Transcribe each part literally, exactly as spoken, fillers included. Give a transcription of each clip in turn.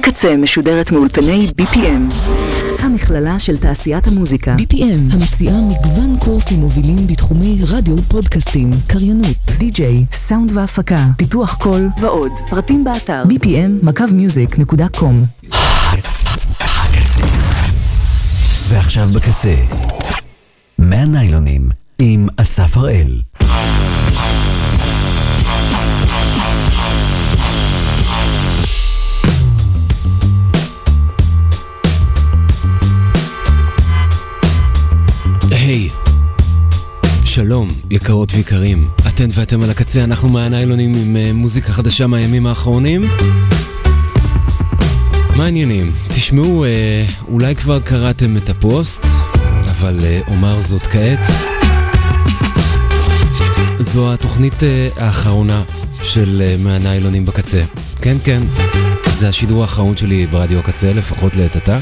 בקצה משודרת מאולפני בי פי אם, המכללה של תעשיית המוזיקה. בי פי אם המציעה מגוון קורסים מובילים בתחומי רדיו, פודקאסטים, קריינות, די-ג'יי, סאונד והפקה, פיתוח קול ועוד. פרטים באתר בי פי אם מקו מיוזיק נקודה קום. ועכשיו בקצה, מהניילונים עם אסף הראל. היי, שלום יקרות ויקרים, אתן ואתם על הקצה, אנחנו מהניילונים עם מוזיקה חדשה מהימים האחרונים. מה העניינים? תשמעו, אולי כבר קראתם את הפוסט, אבל אומר זאת כעת. זו התוכנית האחרונה של מהניילונים בקצה. כן, כן, זה השידור האחרון שלי ברדיו הקצה, לפחות לעת עתה.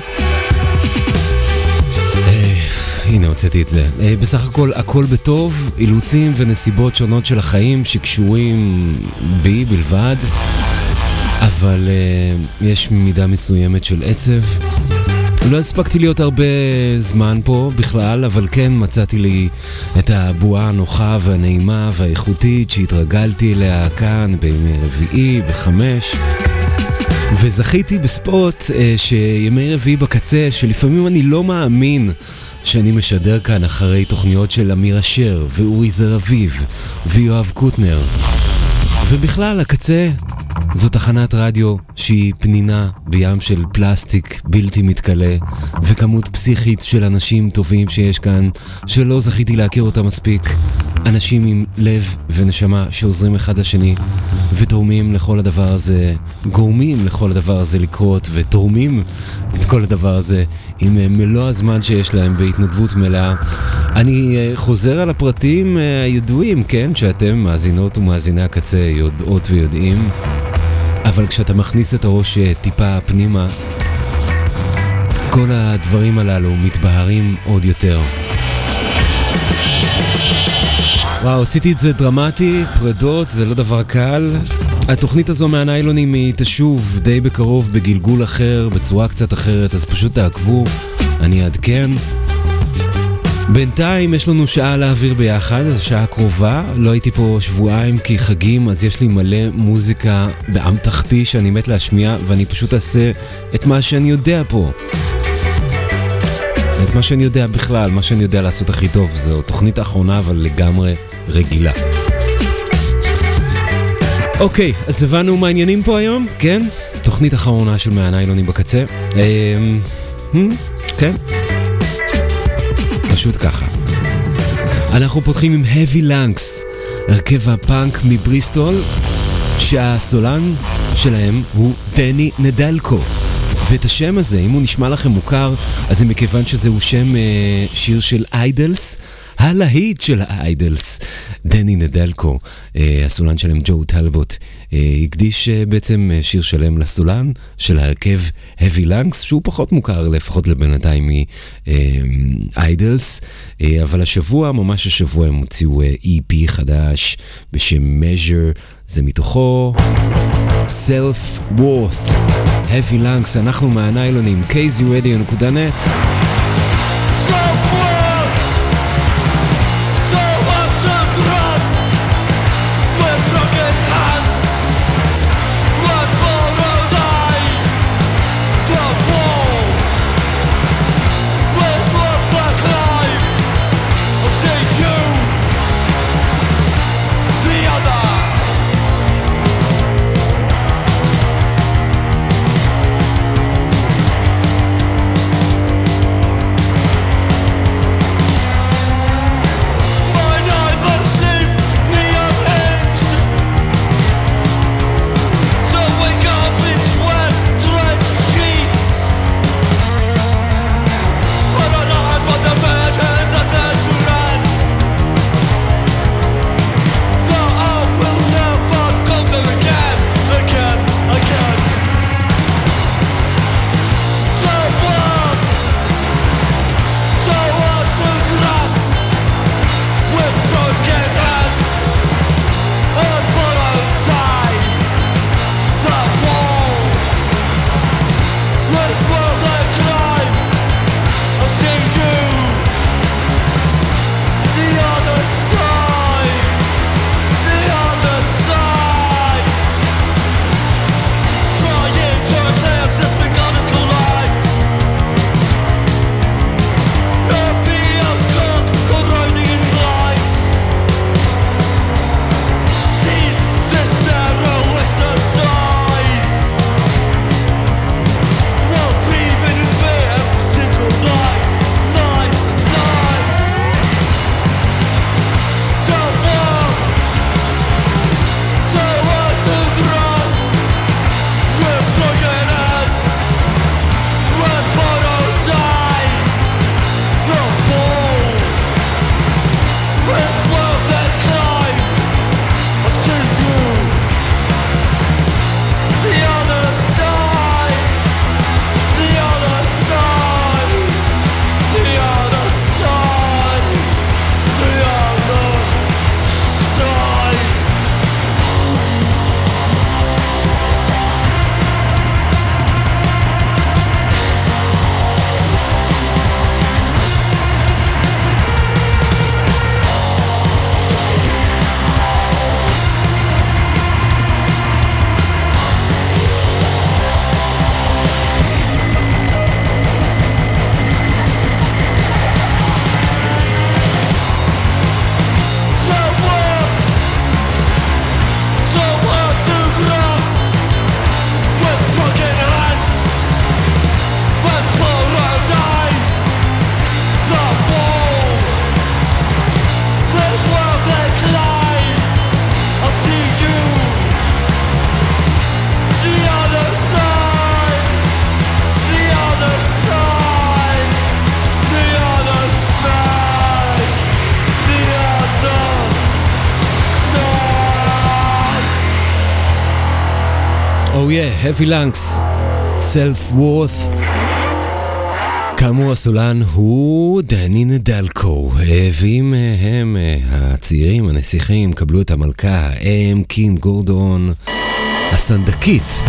הנה, הוצאתי את זה. בסך הכל, הכל בטוב, אילוצים ונסיבות שונות של החיים שקשורים בי בלבד, אבל uh, יש מידה מסוימת של עצב. לא הספקתי להיות הרבה זמן פה בכלל, אבל כן מצאתי לי את הבועה הנוחה והנעימה והאיכותית שהתרגלתי אליה כאן בימי רביעי, בחמש. וזכיתי בספוט uh, שימי רביעי בקצה, שלפעמים אני לא מאמין שאני משדר כאן אחרי תוכניות של אמיר אשר ואורי זרביב ויואב קוטנר. ובכלל, הקצה זו תחנת רדיו שהיא פנינה בים של פלסטיק בלתי מתכלה, וכמות פסיכית של אנשים טובים שיש כאן שלא זכיתי להכיר אותם מספיק. אנשים עם לב ונשמה שעוזרים אחד לשני ותורמים לכל הדבר הזה, גורמים לכל הדבר הזה לקרות ותורמים את כל הדבר הזה עם מלוא הזמן שיש להם בהתנדבות מלאה. אני חוזר על הפרטים הידועים, כן, שאתם מאזינות ומאזיני הקצה יודעות ויודעים, אבל כשאתה מכניס את הראש טיפה פנימה, כל הדברים הללו מתבהרים עוד יותר. וואו, עשיתי את זה דרמטי, פרדות, זה לא דבר קל. התוכנית הזו מהניילונים היא תשוב די בקרוב בגלגול אחר, בצורה קצת אחרת, אז פשוט תעקבו, אני אעדכן. בינתיים יש לנו שעה להעביר ביחד, שעה קרובה, לא הייתי פה שבועיים כי חגים, אז יש לי מלא מוזיקה באמתחתי שאני מת להשמיע, ואני פשוט אעשה את מה שאני יודע פה. את מה שאני יודע בכלל, מה שאני יודע לעשות הכי טוב. זו תוכנית האחרונה אבל לגמרי רגילה. אוקיי, אז הבנו מה העניינים פה היום, כן? תוכנית אחרונה של מהניילונים בקצה. כן, פשוט ככה. אנחנו פותחים עם Heavy Lungs, הרכב הפאנק מבריסטול, שהסולן שלהם הוא דני נדלקו. ואת השם הזה, אם הוא נשמע לכם מוכר, אז זה מכיוון שזהו שם אה, שיר של איידלס, הלהיט של האיידלס. דני נדלקו, אה, הסולן שלהם ג'ו טלבוט, אה, הקדיש אה, בעצם שיר שלם לסולן של ההרכב Heavy Lungs, שהוא פחות מוכר לפחות לבינתיים מאיידלס, אה, אה, אבל השבוע, ממש השבוע, הם הוציאו אה, אי פי חדש בשם Measure, זה מתוכו Self Worth. Heavy Lungs, אנחנו מהניילונים, קייזי רדיו נקודה נט. We'll Oh yeah, Heavy Lungs, Self Worth. כאמור הסולן הוא דני נדלקו, ואם הם הצעירים, הנסיכים, קבלו את המלכה, הם קים גורדון, הסנדקית.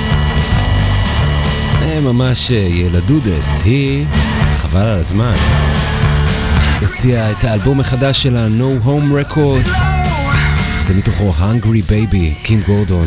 הם ממש ילדודס, היא חבל על הזמן. הוציאה את האלבום החדש שלה, No Home Records. זה מתוכו Hungry Baby, קים גורדון.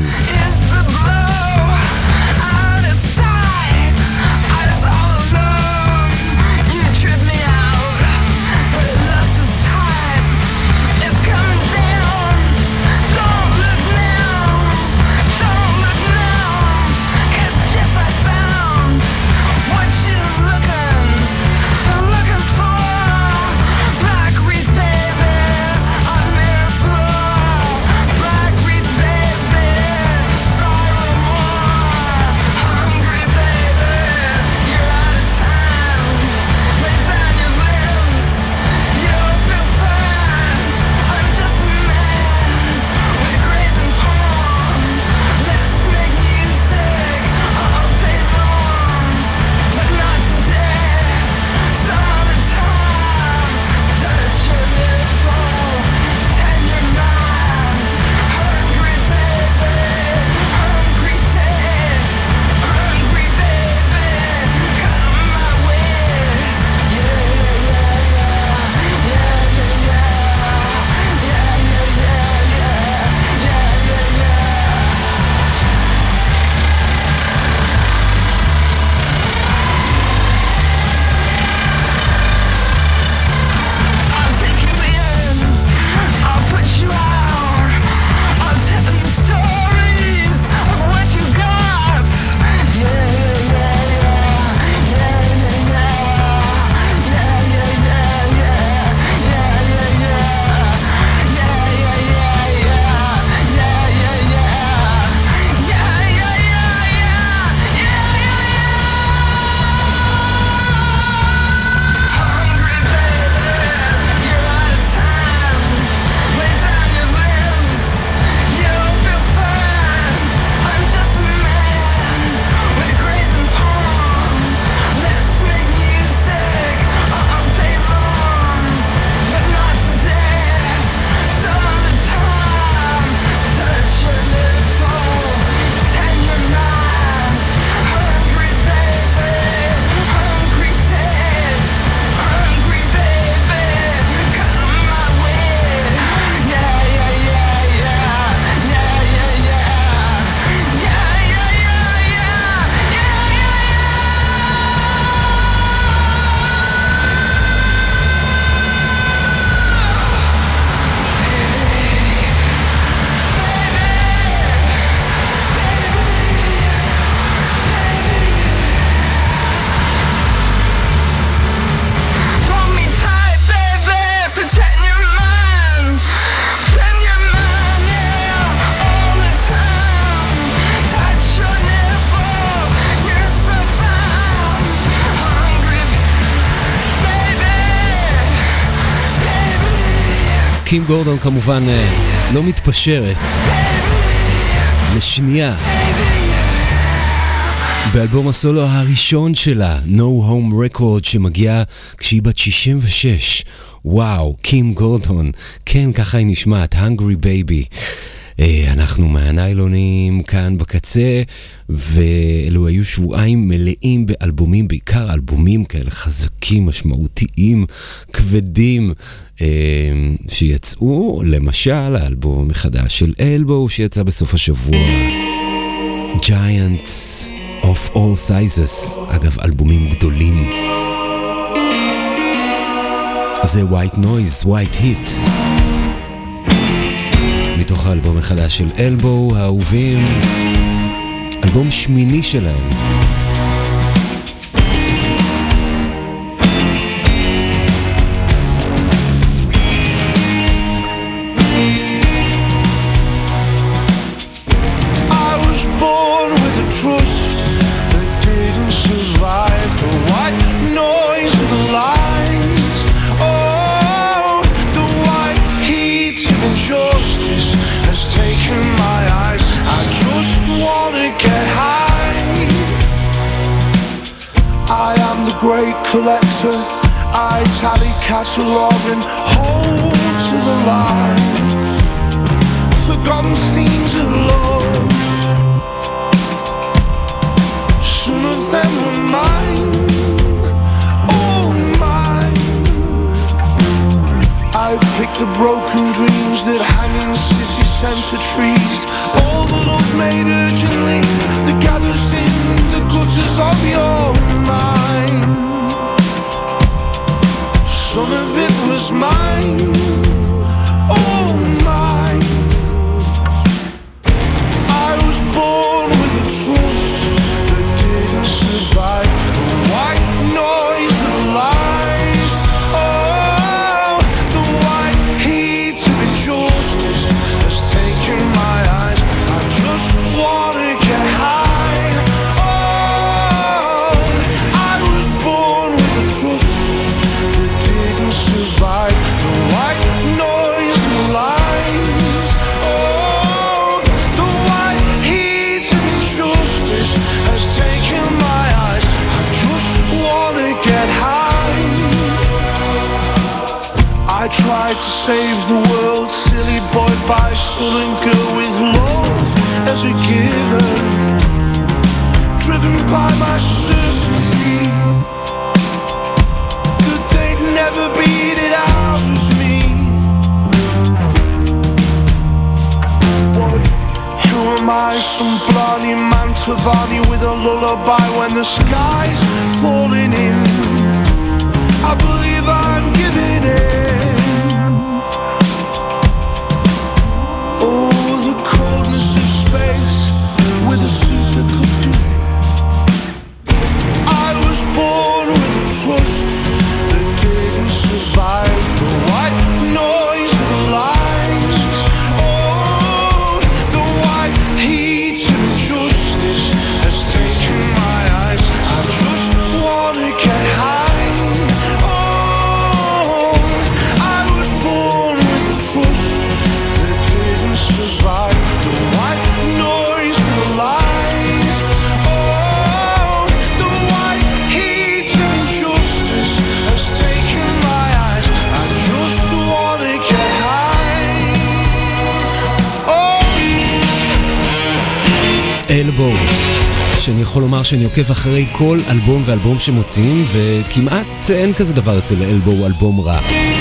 קים גורדון כמובן לא מתפשרת לשנייה באלבום הסולו הראשון שלה, No Home Record, שמגיע כשהיא בת שישים ושש. וואו, קים גורדון, כן, ככה היא נשמעת, Hungry Baby. אנחנו מהניילונים כאן בקצה, ואלו היו שבועיים מלאים באלבומים, בעיקר אלבומים כאלה חזקים, משמעותיים, כבדים, שיצאו, למשל האלבום מחדש של אלבו שיצא בסוף השבוע, Giants of All Sizes, אגב אלבומים גדולים. זה White Noise, White Hit, מתוך האלבום החדש של אלבו, האהובים, אלבום שמיני שלהם. Trust that didn't survive the white noise of the lies. Oh, the white heat of injustice has taken my eyes. I just wanna get great collector. I tally, catalogue and hold to the light forgotten scenes of love. Some of them were mine, all mine. I pick the broken dreams that hang in city centre trees, all the love made urgently that gathers in the gutters of your mind. Some of it was mine, all mine. I was born with a trust that didn't survive the white noise of lies. Oh, the white heat of injustice has taken my eyes. I just wanna get high. Oh, I was born with a trust that didn't survive the white noise of lies. Oh, the white heat of injustice has taken my eyes. I just wanna get high. I tried to save the world, silly boy by sullen girl with love as a given, driven by my certainty that they'd never beat it out of me. What? Who am I? Some blarney Mantovani with a lullaby when the sky's falling in. I believe I'm giving in. Oh, the coldness of space with a suit that could do it. I was born with a trust that didn't survive the white noise of the lies. Oh, the white heat of injustice has taken my eyes. I just wanna get high. Oh, I was born with a trust that didn't survive the white noise of the lies. Oh, the white heat of injustice has taken my eyes. I just wanna get high. Oh. אלבו, שאני יכול לומר שאני עוקב אחרי כל אלבום ואלבום שמוצאים, וכמעט אין כזה דבר אצל אלבו, אלבום רע.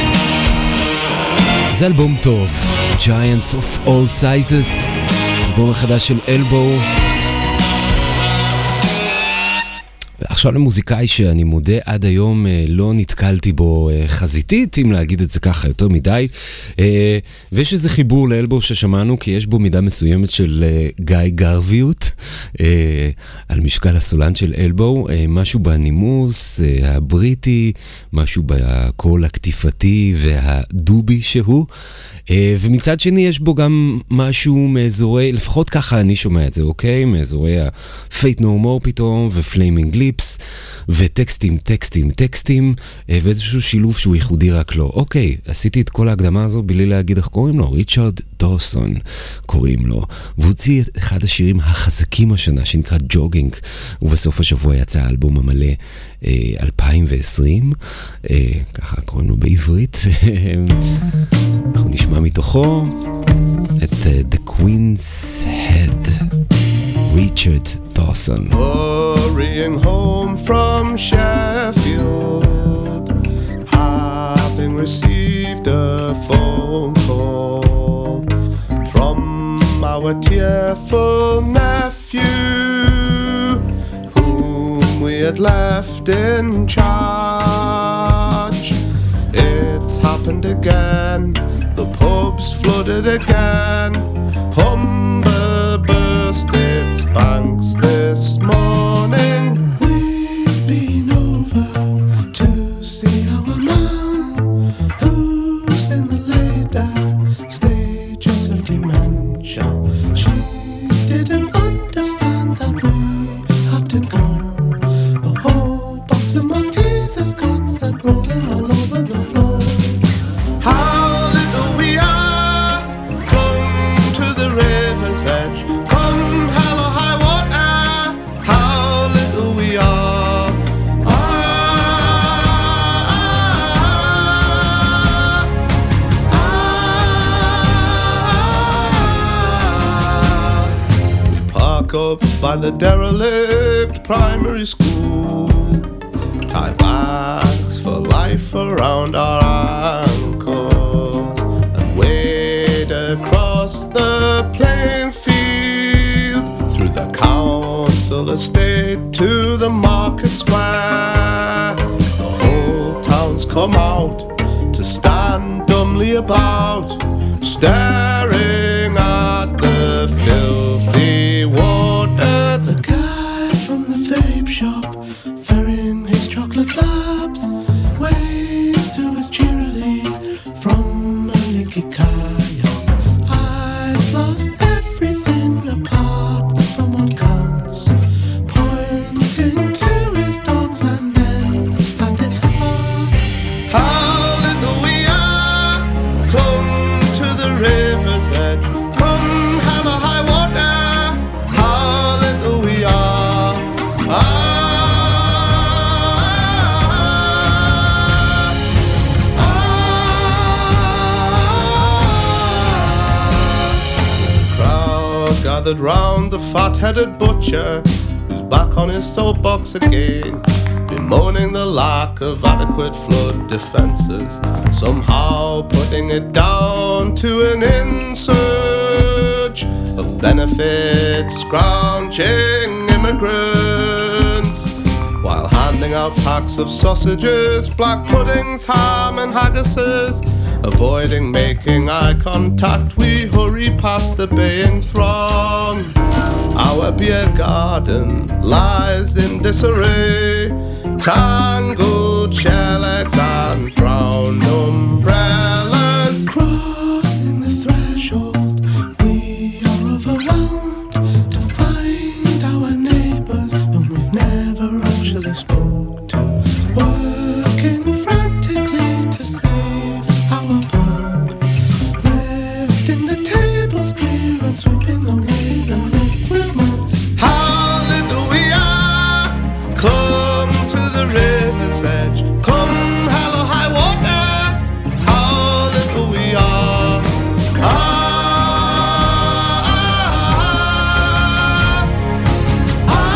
זה אלבום טוב, Giants of All Sizes, אלבום החדש של אלבו. עכשיו למוזיקאי שאני מודה עד היום לא נתקלתי בו חזיתית, אם להגיד את זה ככה יותר מדי, ויש איזה חיבור לאלבו ששמענו, כי יש בו מידה מסוימת של גיא גרביות על משקל הסולן של אלבו, משהו בנימוס הבריטי, משהו בקול הקטיפתי והדובי שהוא, ומצד שני יש בו גם משהו מאזורי, לפחות ככה אני שומע את זה, אוקיי? מאזורי ה-Fate No More פתאום, ו-Flaming Lips, וטקסטים, טקסטים, טקסטים, ואיזשהו שילוב שהוא ייחודי רק לו. אוקיי, עשיתי את כל ההקדמה הזו בלי להגיד איך קוראים לו, ריצ'רד דורסון קוראים לו, והוציא את אחד השירים החזקים השנה שנקרא ג'וגינג, ובסוף השבוע יצא האלבום המלא אלפיים ועשרים, ככה קוראים לו בעברית. אנחנו נשמע מתוכו את The Queen's Head, ריצ'רד דורסון. Hurrying home from Sheffield, having received a phone call from our tearful nephew, whom we had left in charge. It's happened again, the pub's flooded again, Humber burst its banks this morning. We've been over to see our man, who's in the later stages of dementia. She didn't understand that we had to go. The whole box of Maltesers got set rolling all over the floor. How little we are, clung up by the derelict primary school. Tie bags for life around our ankles and wade across the playing field through the council estate to the market square. The whole town's come out to stand dumbly about, staring at the filthy water. The guy from the vape shop, ferrying his chocolate labs, waves to us cheerily from a leaky kayak. I've lost everything apart from what counts, pointing to his dogs and then at his heart. How little we are, clung to the river's edge. Come hell or high water, how little we are. Ah, ah, ah. There's a crowd gathered round the fat-headed butcher, who's back on his soapbox again, bemoaning the lack of adequate flood defences, somehow putting it down to an insurge of benefits scrounging immigrants, while handing out packs of sausages, black puddings, ham and haggises. Avoiding making eye contact, we hurry past the baying throng. Our beer garden lies in disarray, tangled shell eggs and brown umbrellas. Crossing the threshold, we are overwhelmed to find our neighbours whom we've never actually spoke to, working frantically to save our pub, lifting the tables clear and sweeping away the liquid mud. How little we are, clung to the river's edge. Come hell or high water, how little we are. Ah, ah, ah,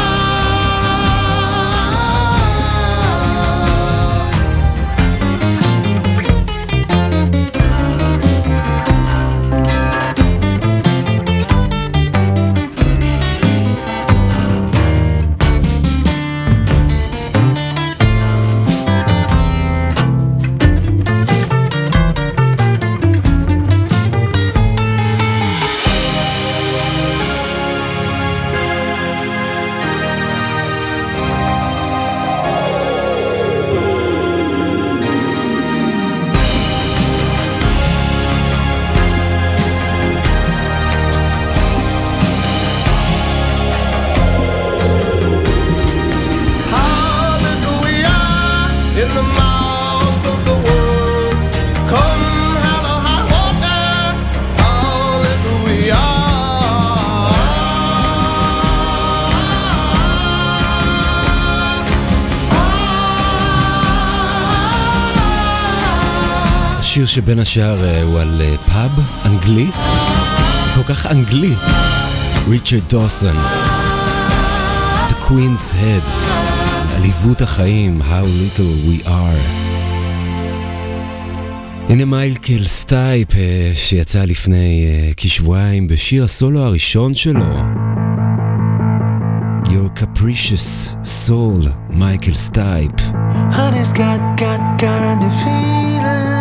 שיר שבין השאר הוא על פאב אנגלי, כל כך אנגלי, ריצ'רד דוסון, The Queen's Head, עליבות החיים, How Little We Are. הנה מייקל סטייפ שיצא לפני כשבועיים בשיר הסולו הראשון שלו, Your Capricious Soul, מייקל סטייפ. Honey's got, got, got a new feeling.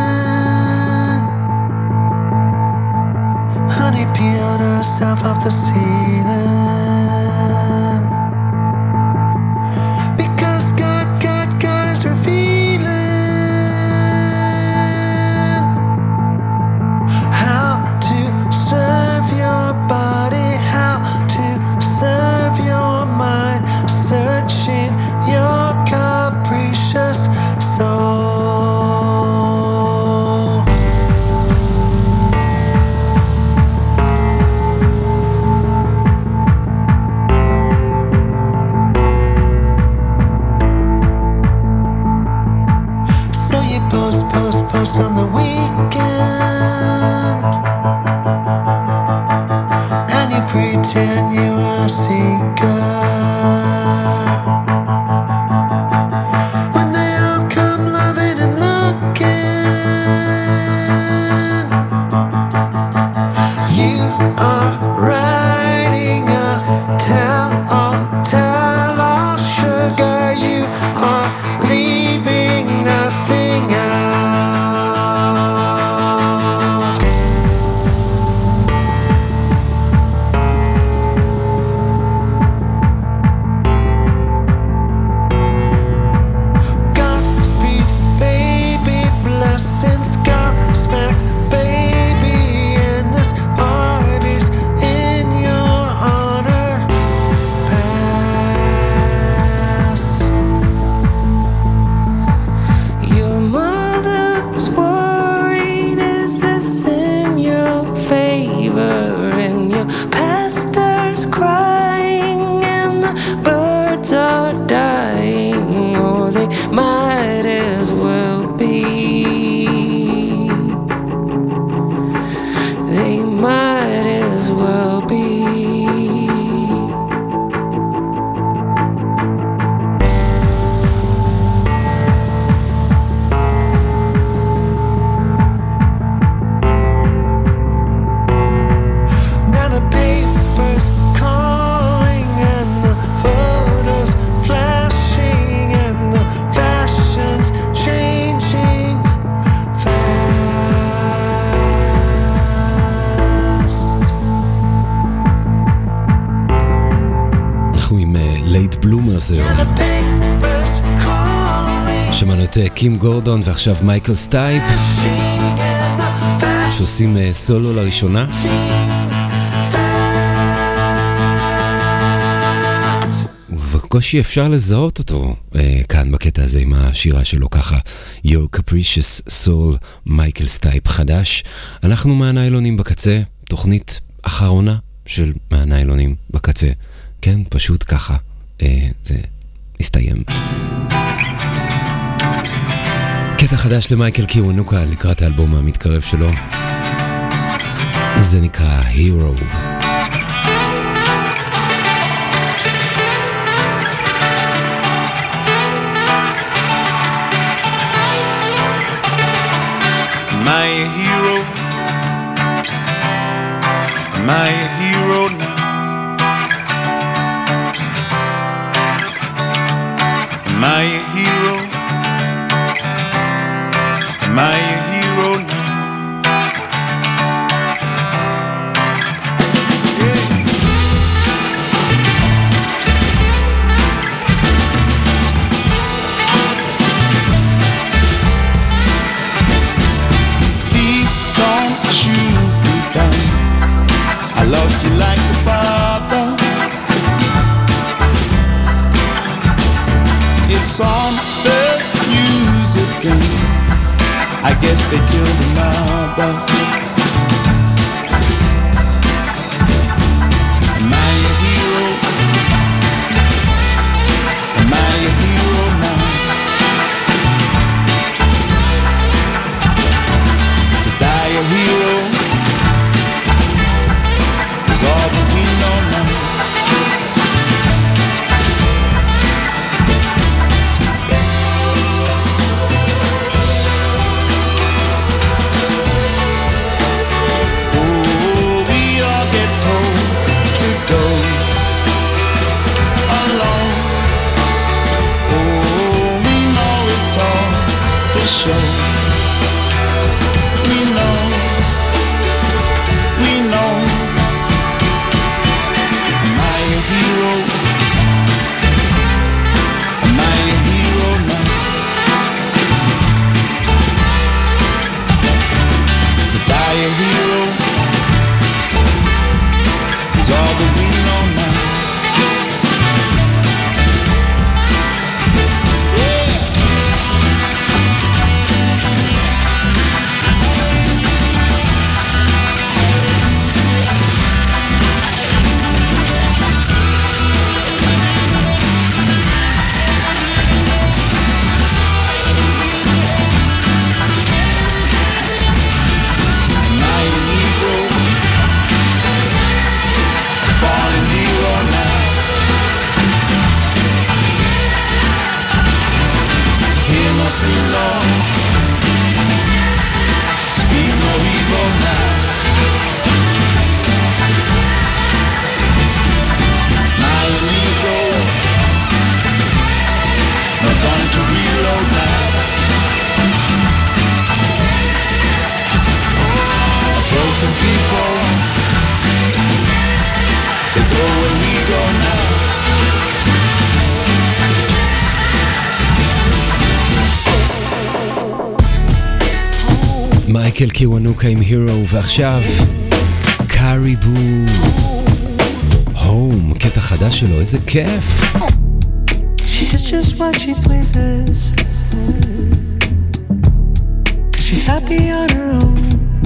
Honey peeled herself off the ceiling, because God, God, God is revealing how to serve your body, how to serve your mind, searching your capricious soul. שמענו את קים גורדון ועכשיו מייקל סטייפ שעושים סולו לראשונה. ובקושי אפשר לזהות אותו כאן בקטע הזה עם השירה שלו ככה, Your Capricious Soul, מייקל סטייפ חדש. אנחנו מהניילונים בקצה, תוכנית אחרונה של מהניילונים בקצה. כן, פשוט ככה זה הסתיים. קטע חדש למייקל קיוונוקה לקראת האלבום המתקרב שלו, זה נקרא Hero. Am I a hero? Am I a hero now? Am I a hero? Am I a hero now? Yeah. Please don't shoot me down. I love you like a papa. It's on the news again. I guess they killed another. Am I a hero? Am I a hero now? To die a hero is all that we know now. מייקל קיוונוקה עם הירו, ועכשיו קאריבו הום, קטע חדש שלו, איזה כיף. She does just what she pleases, 'cause she's happy on her own,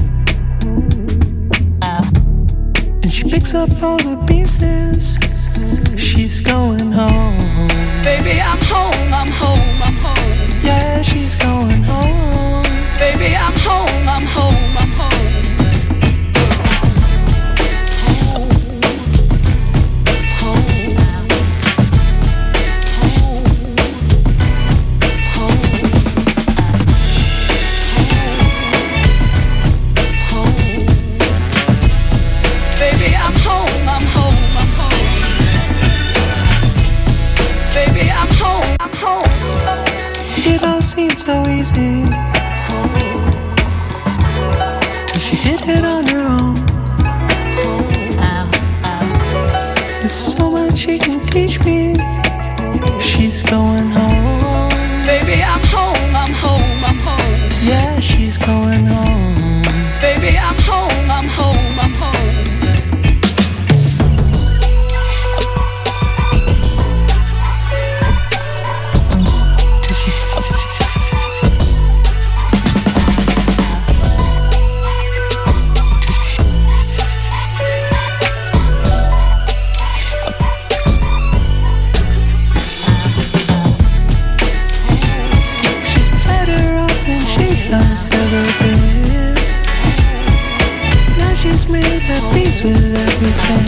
and she picks up all the pieces. She's going home. Baby, I'm home, I'm home, I'm home. Yeah, she's going home. Baby, I'm home, I'm home, I'm home. So easy, 'cause she did it on her own. There's so much she can teach me. She's going home. Baby, I'm home, I'm home, I'm home. Yeah, she's going home. Baby, I'm home, I'm home, I'm home. With everything,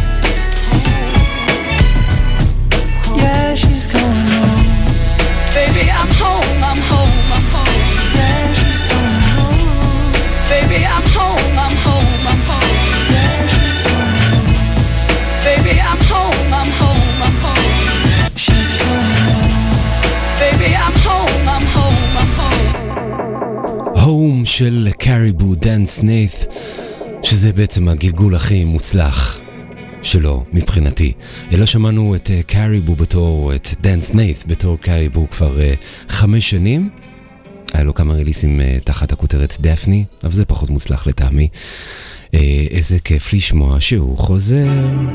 yeah, she's going home. Baby, I'm home, I'm home, I'm home. Yeah, she's going home. Baby, I'm home, I'm home, I'm home. Yeah, she's going home. Baby, I'm home, I'm home, I'm home. She's going home. Baby, I'm home, I'm home, I'm home. הום של קאריבו, דן סניית', שזה בעצם הגלגול הכי מוצלח שלו מבחינתי. לא שמענו את קאריבו בתור, את דן סניית' בתור קאריבו כבר uh, חמש שנים. היה לו כמה ריליסים uh, תחת הכותרת דפני, אבל זה פחות מוצלח לטעמי. Uh, איזה כיף לשמוע שהוא חוזר.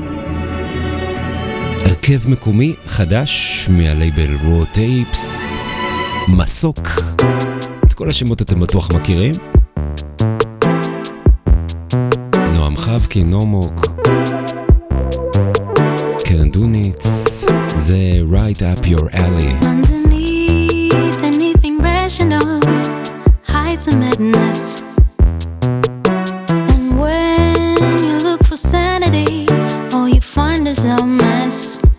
הרכב מקומי חדש מהלייבל רו טייפס, מסוק. את כל השמות אתם בטוח מכירים. נועם חבקי, נומוק, קרן דוניץ, זה right up your alley. Underneath anything rational hides a madness, and when you look for sanity, all you find is a mess.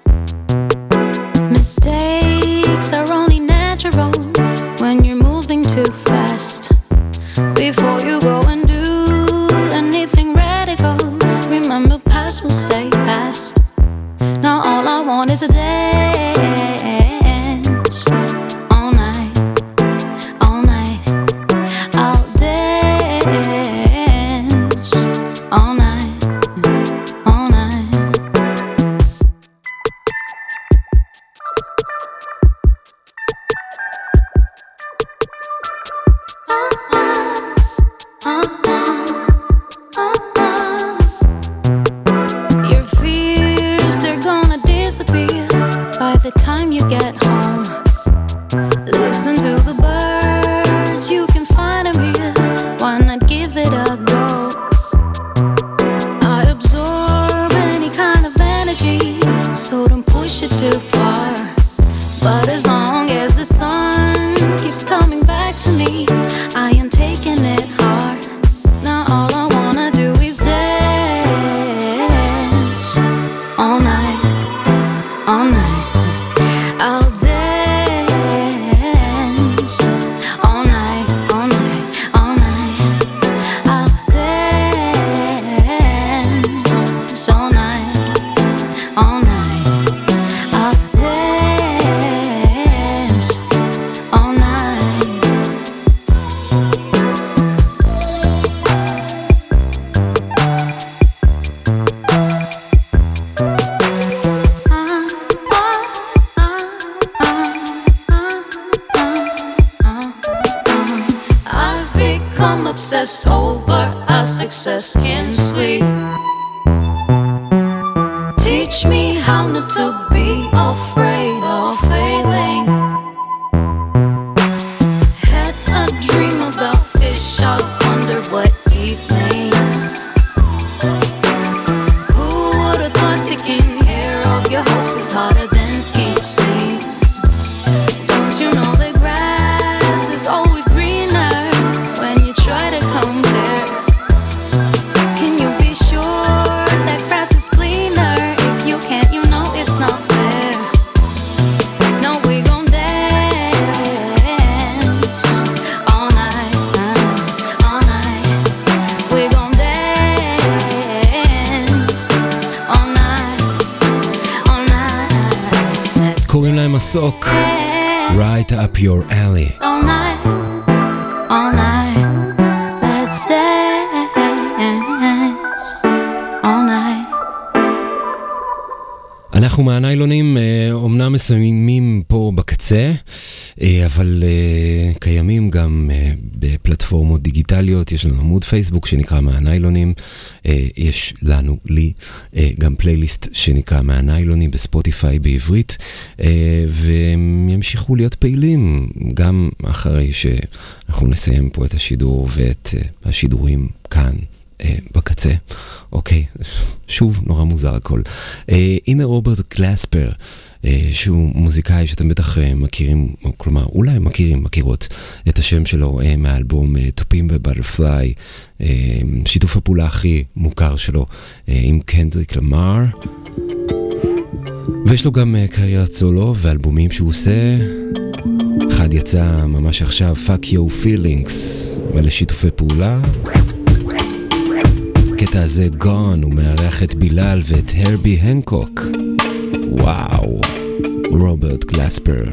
Mistakes are only natural when you're moving too fast. Before you go and do anything radical, remember past will stay past. Now all I want is a dance, all night, all night. I'll dance, all night, all night. Uh-uh, uh-uh. Your fears, they're gonna disappear by the time you get home. Listen to the birds, you can find them here. Why not give it a go? I absorb any kind of energy, so don't push it too far. But as long as the sun keeps coming back to me, I am taking it hard. Now all I wanna do is dance all night, all night. I'll dance all night, all night, all night. I'll dance all night, all night. I'll dance all night. Uh, uh, obsessed over our success, can't sleep. Teach me how not to be afraid of failing. Had a dream about fish, I wonder what he means. Who would have thought taking care of your hopes is harder than it seems? Don't you know the grass is always greener when you try to compare? Can you be sure that grass is cleaner? If you can't, you know it's not fair. No, we gon' dance all night, all night. We gon' dance all night, all night. קוראים להם מסוק, Right up your alley. All night, all night. Let's dance all night. אנחנו מהניילונים אומנם מסיימים פה בקצה, אבל קיימים גם בפלטפורמות דיגיטליות. יש לנו עמוד פייסבוק שנקרא מהניילונים, יש לנו, לי, גם פלייליסט שנקרא מהניילונים בספוטיפיי בעברית, והם ימשיכו להיות פעילים גם אחרי שאנחנו נסיים פה את השידור ואת השידורים כאן בקצה. אוקיי, שוב נורא מוזר הכל. הנה רוברט גלספר, שהוא מוזיקאי שאתם בטח מכירים, כלומר אולי מכירים, מכירות את השם שלו מהאלבום טופים בבטרפליי, שיתוף הפעולה הכי מוכר שלו עם קנדריק למר, ויש לו גם קריירת סולו ואלבומים שהוא עושה. אחד יצא ממש עכשיו, Fuck Your Feelings, מלא שיתופי פעולה. הקטע הזה גון, הוא מארח את בילאל ואת הרבי הנקוק. וואו, רוברט גלספר.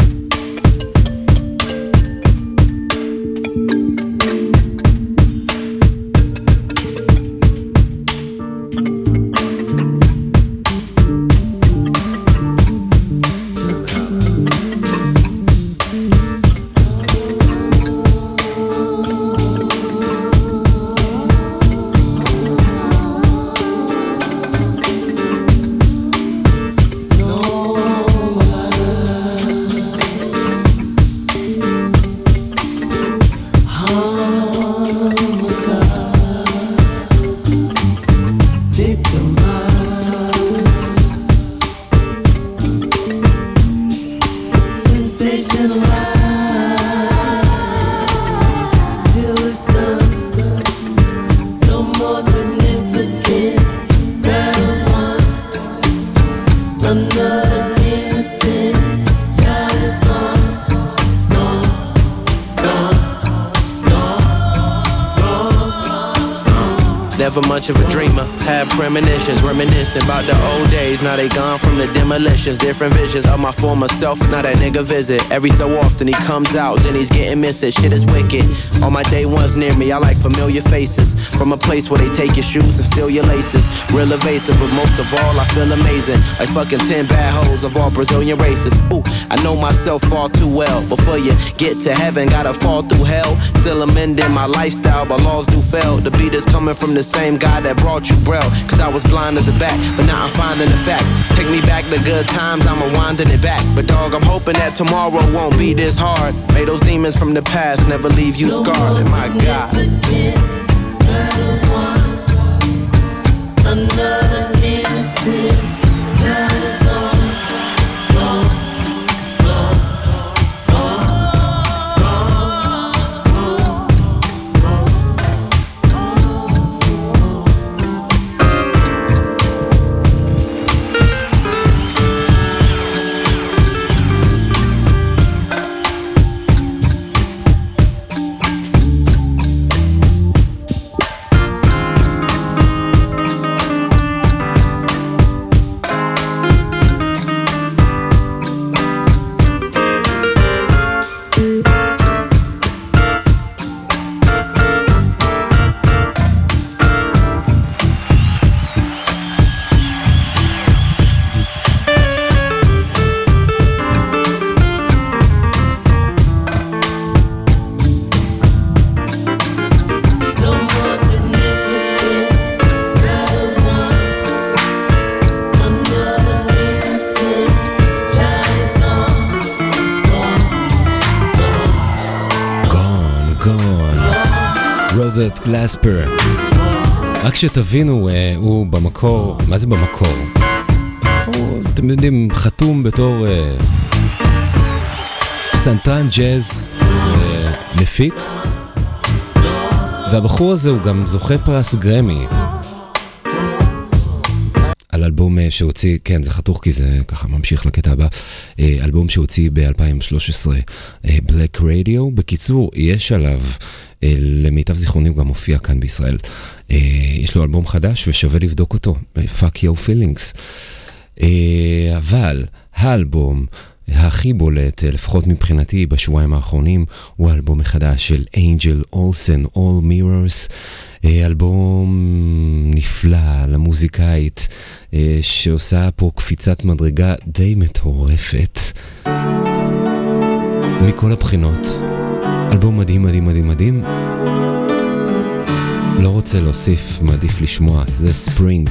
Never much of a dreamer, had premonitions, reminiscing about the old days. Now they gone from the demolitions, different visions of my former self. Now that nigga visit, every so often he comes out, then he's getting missing. Shit is wicked. All my day ones near me, I like familiar faces. From a place where they take your shoes and steal your laces. Real evasive, but most of all I feel amazing. Like fucking ten bad hoes of all Brazilian races. Ooh, I know myself far too well. Before you get to heaven, gotta fall through hell. Still amending my lifestyle, but laws do fail. The beat is coming from the same guy that brought you braille. Cause I was blind as a bat, but now I'm finding the facts. Take me back to good times, I'm rewinding it back. But dog, I'm hoping that tomorrow won't be this hard. May those demons from the past never leave you scarred. And my God, another innocent time is gone. רוברט גלספר. רק שתבינו, הוא במקור, מה זה במקור? הוא, אתם יודעים, חתום בתור פסנתרן ג'אז ומפיק, והבחור הזה הוא גם זוכה פרס גרמי על אלבום שהוציא, כן, זה חתוך כי זה ככה ממשיך לקטע הבא, אלבום שהוציא ב-אלפיים ושלוש עשרה, Black Radio. בקיצור, יש עליו, למיטב זיכרוני הוא גם מופיע כאן בישראל, יש לו אלבום חדש ושווה לבדוק אותו, Fuck Your Feelings. אבל האלבום הכי בולט, לפחות מבחינתי בשבועיים האחרונים, הוא האלבום החדש של אנג'ל אולסן, All Mirrors, אלבום נפלא למוזיקאית שעושה פה קפיצת מדרגה די מטורפת מכל הבחינות. אלבום מדהים מדהים מדהים מדהים. לא רוצה להוסיף, מעדיף לשמוע. זה ספרינג.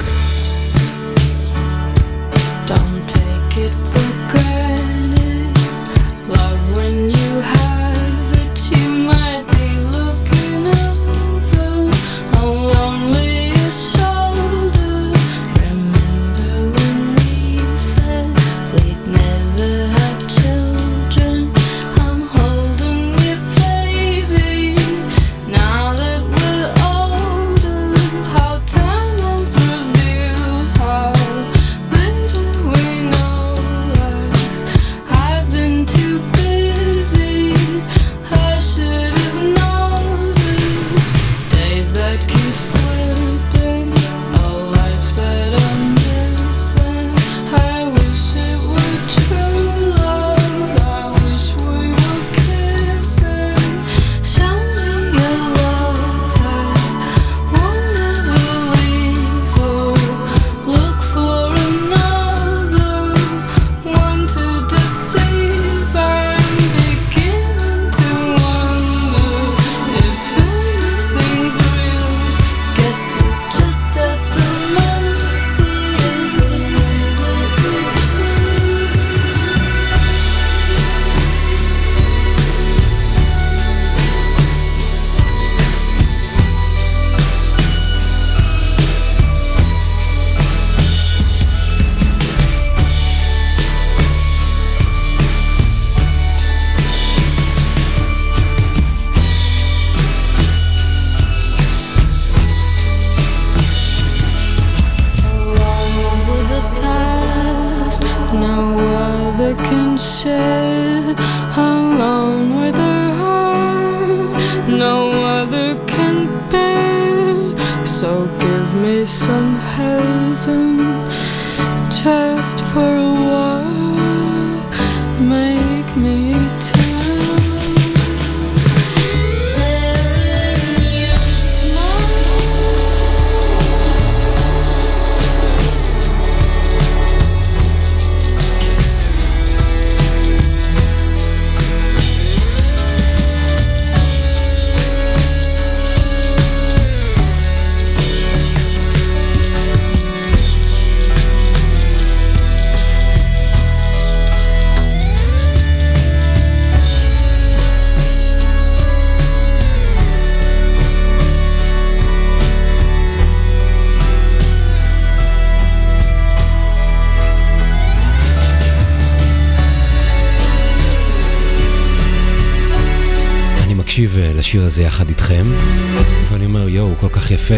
לשיר הזה יחד איתכם, ואני אומר, יו, הוא כל כך יפה.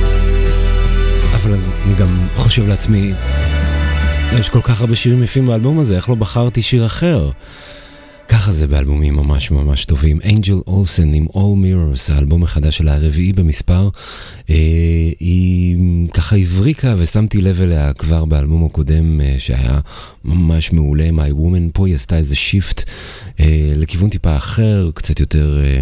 אבל אני גם חושב לעצמי, יש כל כך הרבה שירים יפים באלבום הזה, איך לא בחרתי שיר אחר? ככה זה באלבומים ממש ממש טובים. אנג'ל אולסן עם All Mirrors, האלבום החדש של הרביעי במספר, אה, היא ככה הבריקה ושמתי לב אליה כבר באלבום הקודם אה, שהיה ממש מעולה, My Woman. פה היא עשתה איזה שיפט אה, לכיוון טיפה אחר, קצת יותר אה,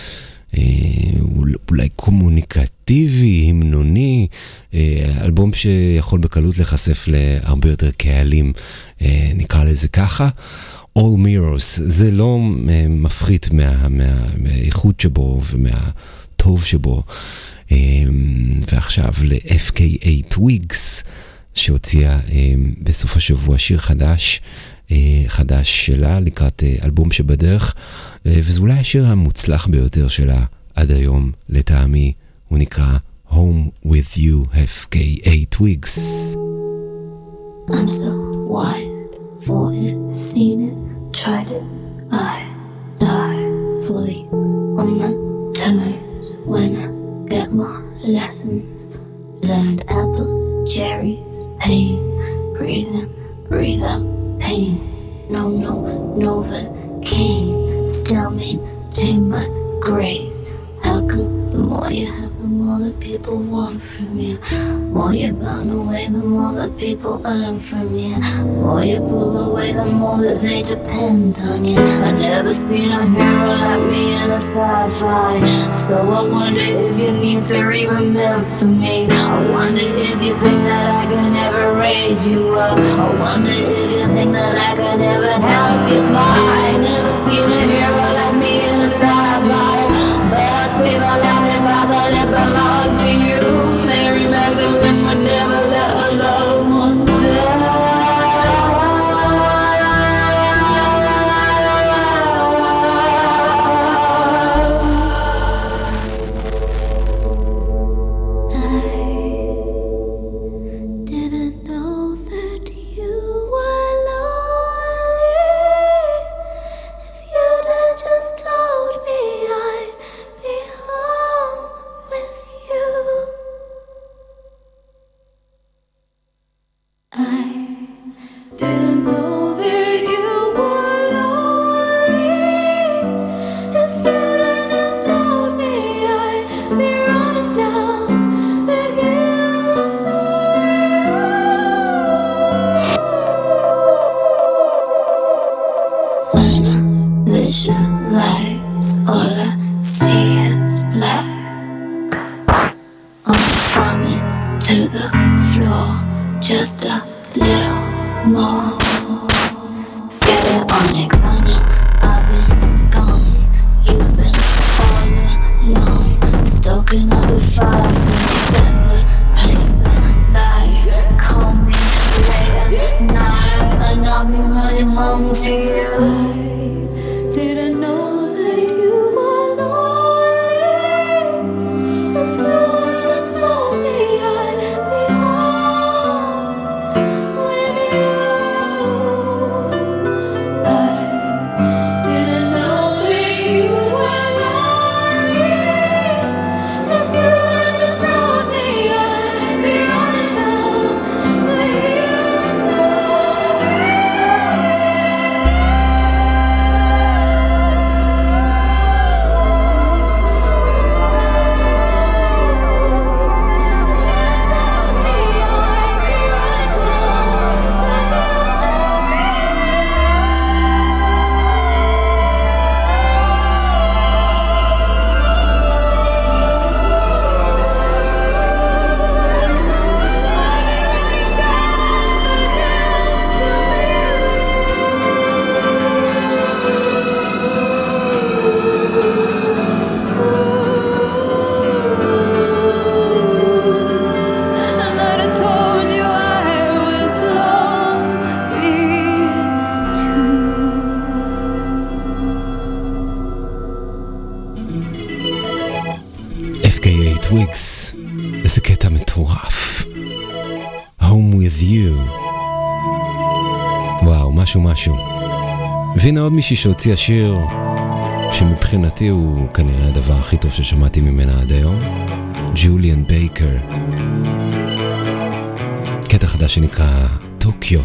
אה, אולי קומוניקטיבי, המנוני, אה, אלבום שיכול בקלות לחשף להרבה יותר קהלים, אה, נקרא לזה ככה. All Mirrors, זה לא uh, מפחית מה, מה, מהאיכות שבו ומהטוב שבו. Um, ועכשיו ל-אף קיי איי Twigs, שהוציאה um, בסוף השבוע שיר חדש, uh, חדש שלה לקראת uh, אלבום שבדרך, uh, וזה אולי השיר המוצלח ביותר שלה עד היום, לטעמי, הוא נקרא Home With You, F K A Twigs. I'm so wild for it, seen it, tried it, I die for you on my terms when I get my lessons, learned apples, cherries, pain, breathe in, breathe out, pain, no, no, Novocaine, still maintain my grace, how come the more you have, the more that people want from you, more you burn away, the more that people earn from you, more you pull away, the more that they depend on you. I never seen a hero like me in a sci-fi, so I wonder if you need to re-remember me. I wonder if you think that I can ever raise you up. I wonder if you think that I can ever help you fly. I never seen a hero like me in a sci-fi, but I'd save a life if I thought it belonged to you. Mary Magdalene would never let her loved ones die. Twigs, איזה קטע מטורף. Home with you. וואו, משהו משהו. והנה עוד מישהי שהוציאה שיר שמבחינתי הוא כנראה הדבר הכי טוב ששמעתי ממנה עד היום. ג'וליאן בייקר. קטע חדש שנקרא טוקיו.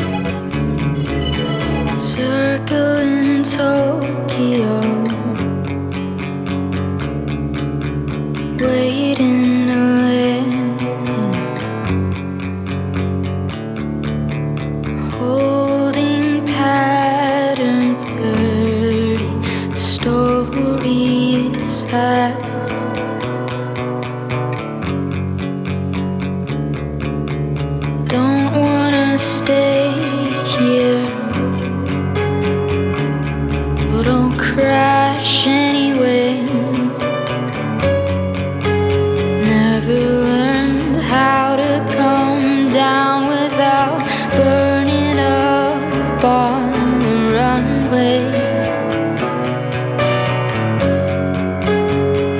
Circle in Tokyo, waiting to live, holding pattern thirty stories high. Don't wanna stay here, but don't crash anyway. Never learned how to come down without burning up on the runway.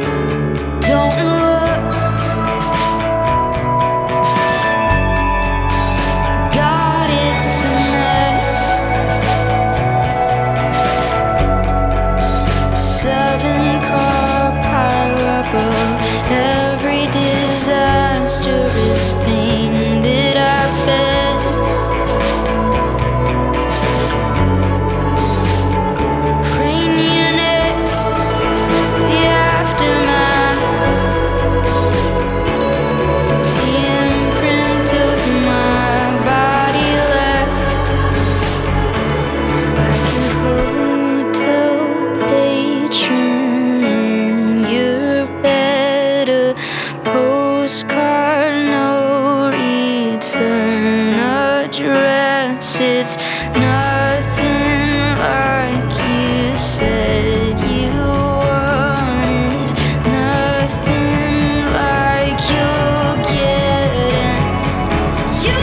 nothing like you said you wanted, nothing like you'll get, and you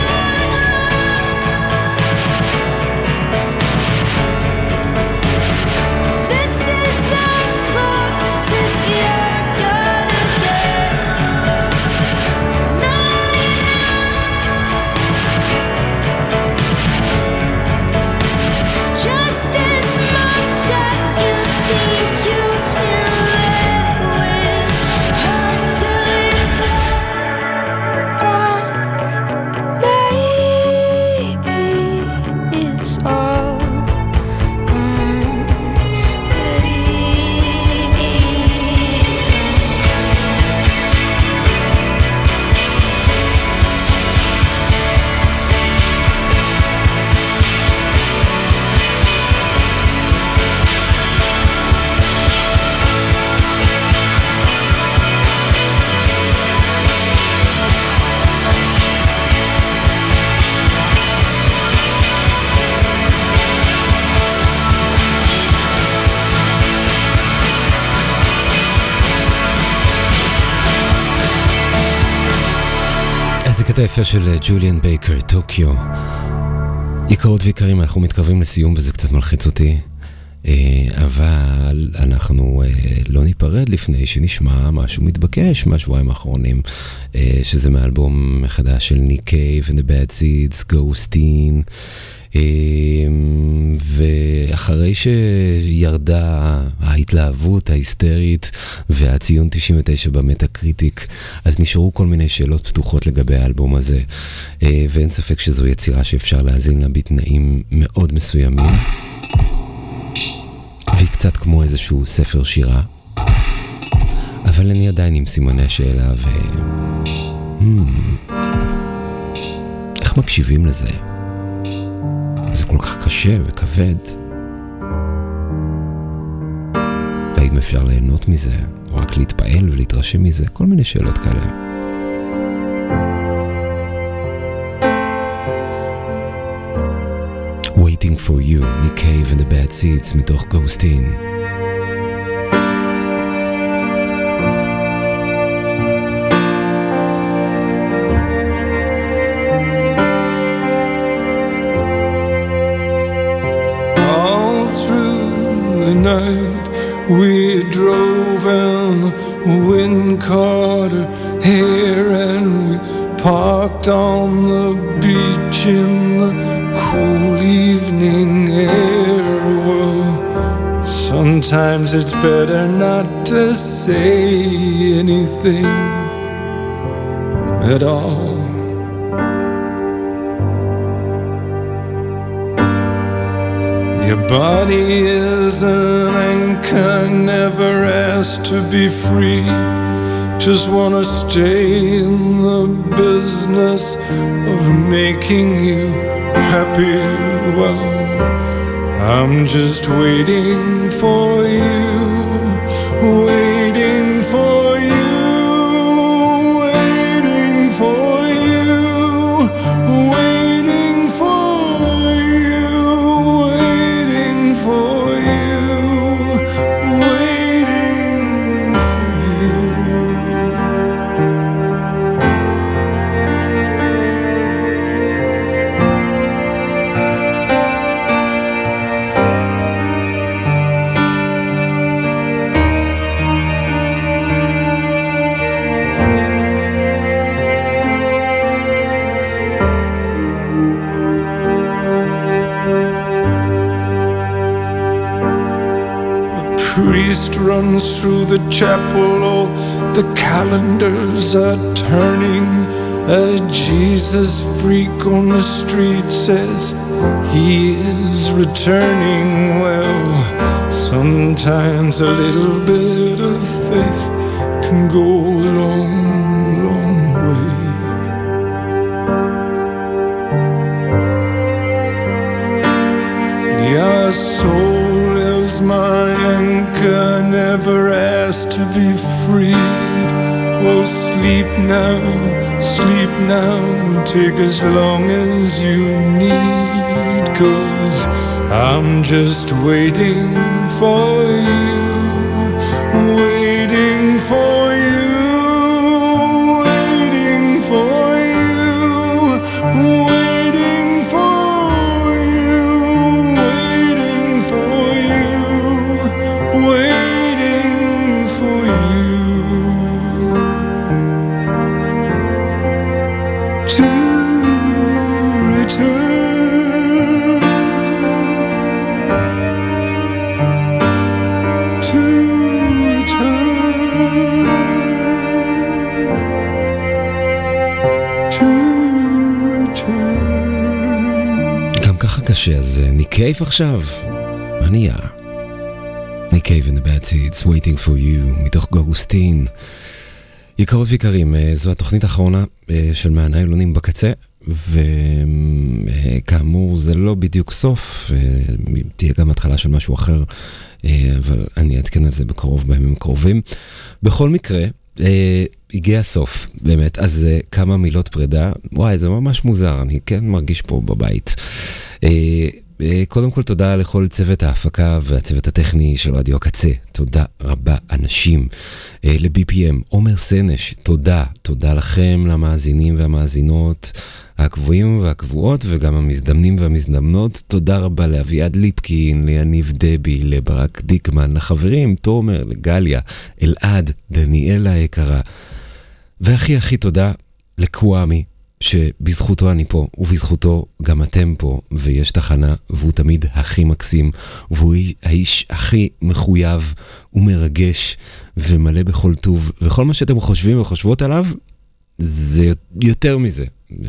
know this is as close as you're gonna get. Not enough, just as much as you think you can live with, until it's all gone, baby. It's all gone, baby. איזה קטע יפה של ג'וליאן בייקר, טוקיו. יקרות ויקרים, אנחנו מתקרבים לסיום וזה קצת מלחיץ אותי, אבל אנחנו לא ניפרד לפני שנשמע משהו מתבקש מהשבועיים האחרונים, שזה מאלבום מחדש של ניק קייב and the Bad Seeds, גוסטין. ואחרי שירדה ההתלהבות ההיסטרית והציון תשעים ותשע במטה קריטיק, אז נשארו כל מיני שאלות פתוחות לגבי האלבום הזה, ואין ספק שזו יצירה שאפשר להזין לה בתנאים מאוד מסוימים, והיא קצת כמו איזשהו ספר שירה, אבל אני עדיין עם סימני השאלה ו... Hmm, איך מקשיבים לזה? זה כל כך קשה וכבד. והאם אפשר ליהנות מזה, או רק להתפעל ולהתרשם מזה? כל מיני שאלות כאלה. Waiting for you, Nick Cave and the Bad Seeds מתוך גוסטין. We drove and the wind caught her hair, and we parked on the beach in the cool evening air. Well, sometimes it's better not to say anything at all. Your body is an anchor, never asked to be free. Just wanna stay in the business of making you happy. Well, I'm just waiting for you, waiting for you, waiting for you, waiting for you. For you, waiting for you. Priest runs through the chapel, all the calendars are turning. A Jesus freak on the street says he is returning. Well, sometimes a little bit of faith can go a long, long way. Your soul is my anchor, never asked to be freed. Well, sleep now, sleep now, take as long as you need. 'cause I'm just waiting for you, waiting for you, waiting for you, waiting for you, waiting for you, waiting for you to return. קשה, אז ניק קייב עכשיו. מה נהיה? ניק קייב and the Bad Seeds, Waiting for You, מתוך גוגוסטין. יקרות ויקרים, זו התוכנית האחרונה של מהניילונים בקצה, וכאמור זה לא בדיוק סוף, תהיה גם התחלה של משהו אחר, אבל אני אתקן על זה בקרוב, בימים קרובים. בכל מקרה, הגיע הסוף, באמת, אז כמה מילות פרידה, וואי, זה ממש מוזר, אני כן מרגיש פה בבית. קודם כל תודה לכל צוות ההפקה והצוות הטכני של רדיו הקצה, תודה רבה אנשים, ל-בי פי אם, עומר סנש, תודה, תודה לכם למאזינים והמאזינות הקבועים והקבועות וגם המזדמנים והמזדמנות, תודה רבה לאביעד ליפקין, ליניב דבי, לברק דיקמן, לחברים, תומר, לגליה, אלעד, דניאלה היקרה, והכי הכי תודה לקוואמי, שבזכותו אני פה, ובזכותו גם אתם פה, ויש תחנה, והוא תמיד הכי מקסים, והוא האיש הכי מחויב ומרגש, ומלא בכל טוב, וכל מה שאתם חושבים וחושבות עליו, זה יותר מזה,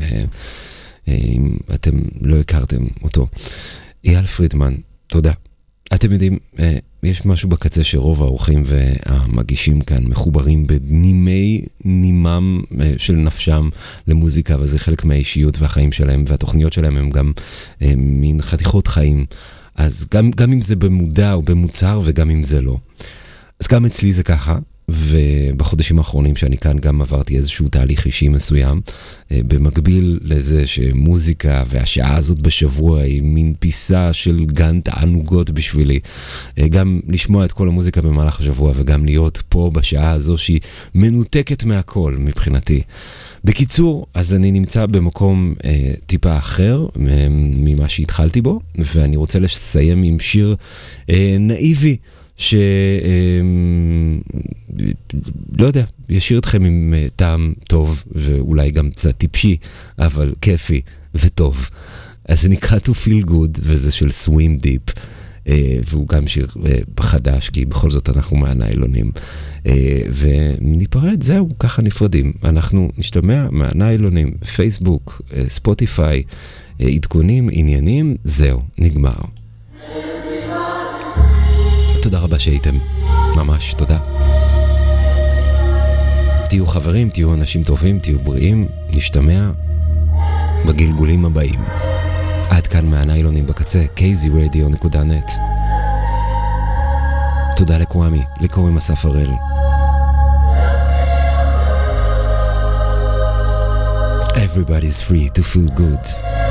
אם אתם לא הכרתם אותו. אייל פרידמן, תודה. אתם יודעים, יש משהו בקצה שרוב האורחים והמגישים כאן מחוברים בנימי נימם של נפשם למוזיקה, וזה חלק מהאישיות והחיים שלהם, והתוכניות שלהם הם גם מין חתיכות חיים, אז גם, גם אם זה במודע או במוצר וגם אם זה לא. אז גם אצלי זה ככה, ובחודשים האחרונים שאני כאן גם עברתי איזשהו תהליך אישי מסוים, במקביל לזה שמוזיקה והשעה הזאת בשבוע היא מין פיסה של גן תענוגות בשבילי, גם לשמוע את כל המוזיקה במהלך השבוע וגם להיות פה בשעה הזו שהיא מנותקת מהכל מבחינתי. בקיצור, אז אני נמצא במקום אה, טיפה אחר ממה שהתחלתי בו, ואני רוצה לסיים עם שיר אה, נאיבי, ש... לא יודע, ישאיר אתכם עם טעם טוב ואולי גם קצת טיפשי, אבל כיפי וטוב. אז זה נקרא To Feel Good, וזה של Swim Deep, והוא גם שיר חדש, כי בכל זאת אנחנו מהניילונים. וניפרד, זהו, ככה נפרדים. אנחנו נשתמע מהניילונים, פייסבוק, ספוטיפיי, עדכונים, עניינים, זהו, נגמר. תודה רבה שהייתם, ממש תודה. תהיו חברים, תהיו אנשים טובים, תהיו בריאים, נשתמע בגלגולים הבאים. עד כאן מהניילונים בקצה, קי זי רדיו נקודה נט. תודה לקוואמי, לקוראים אסף הראל. Everybody's free to feel good.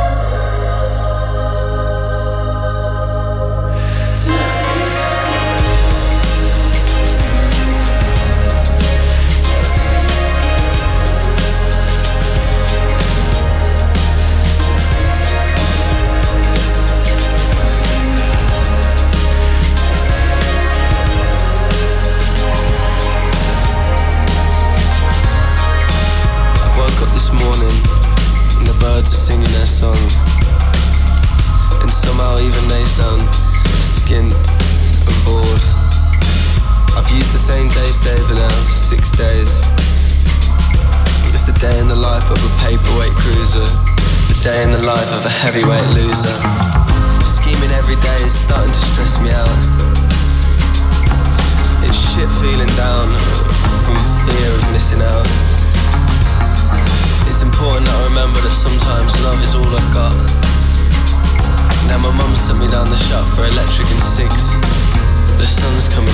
Heavyweight loser. Scheming every day is starting to stress me out. It's shit feeling down from fear of missing out. It's important that I remember that sometimes love is all I've got. Now my mum sent me down the shop for electric and cigs. The sun's come